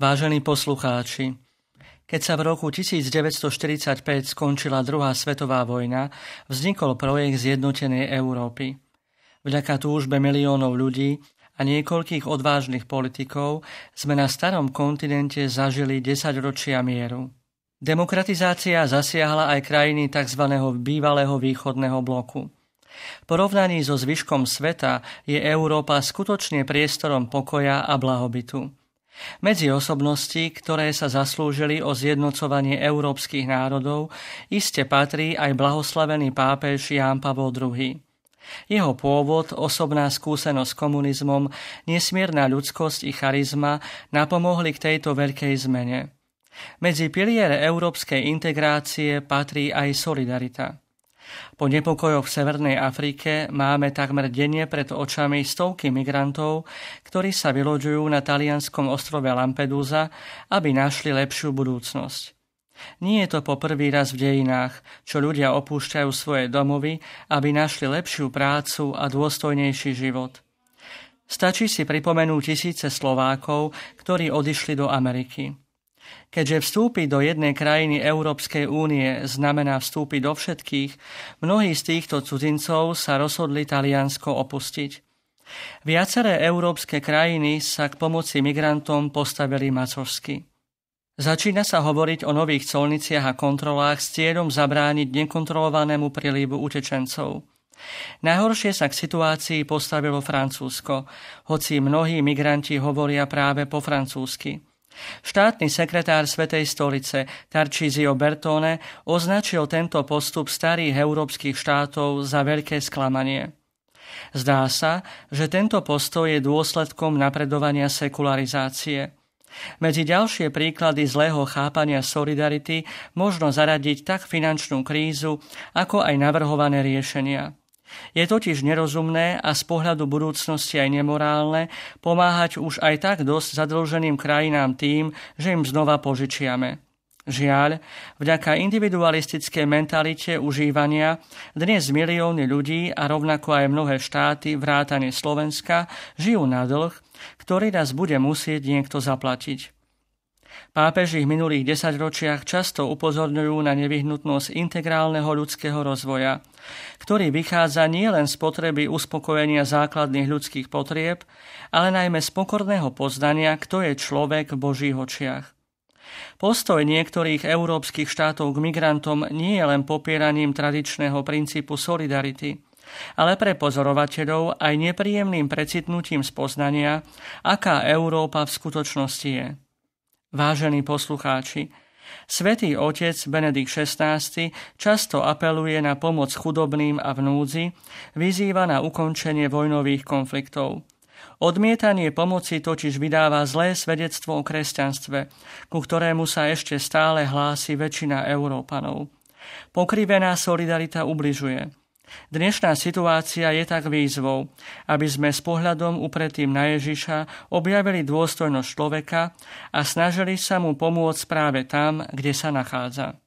Vážení poslucháči, keď sa v roku 1945 skončila druhá svetová vojna, vznikol projekt zjednotenej Európy. Vďaka túžbe miliónov ľudí a niekoľkých odvážnych politikov sme na starom kontinente zažili 10 ročia mieru. Demokratizácia zasiahla aj krajiny tzv. Bývalého východného bloku. V porovnaní so zvyškom sveta je Európa skutočne priestorom pokoja a blahobytu. Medzi osobnosti, ktoré sa zaslúžili o zjednocovanie európskych národov, iste patrí aj blahoslavený pápež Ján Pavol II. Jeho pôvod, osobná skúsenosť s komunizmom, nesmierna ľudskosť i charizma napomohli k tejto veľkej zmene. Medzi piliere európskej integrácie patrí aj solidarita. Po nepokojoch v Severnej Afrike máme takmer denne pred očami stovky migrantov, ktorí sa vyloďujú na talianskom ostrove Lampedusa, aby našli lepšiu budúcnosť. Nie je to po prvý raz v dejinách, čo ľudia opúšťajú svoje domovy, aby našli lepšiu prácu a dôstojnejší život. Stačí si pripomenúť tisíce Slovákov, ktorí odišli do Ameriky. Keďže vstúpiť do jednej krajiny Európskej únie znamená vstúpiť do všetkých, mnohí z týchto cudzincov sa rozhodli Taliansko opustiť. Viaceré európske krajiny sa k pomoci migrantom postavili macožsky. Začína sa hovoriť o nových colniciach a kontrolách s cieľom zabrániť nekontrolovanému prílivu utečencov. Najhoršie sa k situácii postavilo Francúzsko, hoci mnohí migranti hovoria práve po francúzsky. Štátny sekretár Svätej stolice Tarcísio Bertone označil tento postup starých európskych štátov za veľké sklamanie. Zdá sa, že tento postoj je dôsledkom napredovania sekularizácie. Medzi ďalšie príklady zlého chápania solidarity možno zaradiť tak finančnú krízu, ako aj navrhované riešenia. Je totiž nerozumné a z pohľadu budúcnosti aj nemorálne pomáhať už aj tak dosť zadlženým krajinám tým, že im znova požičiame. Žiaľ, vďaka individualistickej mentalite užívania dnes milióny ľudí a rovnako aj mnohé štáty vrátane Slovenska žijú na dlh, ktorý raz bude musieť niekto zaplatiť. Pápeži v minulých 10 ročiach často upozorňujú na nevyhnutnosť integrálneho ľudského rozvoja, ktorý vychádza nielen z potreby uspokojenia základných ľudských potrieb, ale najmä z pokorného poznania, kto je človek v Božích očiach. Postoj niektorých európskych štátov k migrantom nie je len popieraním tradičného princípu solidarity, ale pre pozorovateľov aj nepríjemným precitnutím spoznania, aká Európa v skutočnosti je. Vážení poslucháči, Svätý otec Benedikt XVI často apeluje na pomoc chudobným a v núdzi, vyzýva na ukončenie vojnových konfliktov. Odmietanie pomoci totiž vydáva zlé svedectvo o kresťanstve, ku ktorému sa ešte stále hlási väčšina Európanov. Pokrivená solidarita ubližuje. Dnešná situácia je tak výzvou, aby sme s pohľadom upretým na Ježiša objavili dôstojnosť človeka a snažili sa mu pomôcť práve tam, kde sa nachádza.